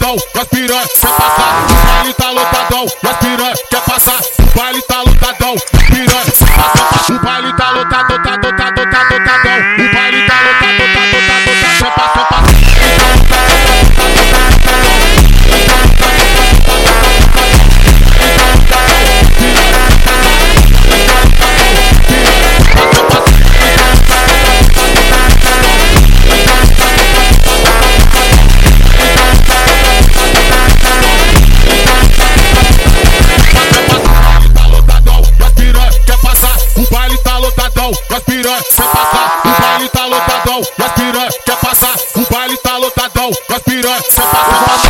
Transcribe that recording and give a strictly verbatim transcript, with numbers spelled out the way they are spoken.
lotadão, as piranha quer passar. O baile tá lotadão, as piranha quer passar. O baile tá lotadão, as piranha quer passar. O baile tá lotado, lotado, lotado, lotado, lotadão. O baile tá lotado, lotado, lotado, lotado, quer passar, quer passar. As piranha quer passar, o baile tá lotadão, as piranha quer passar, o baile tá lotadão, as piranha quer passar.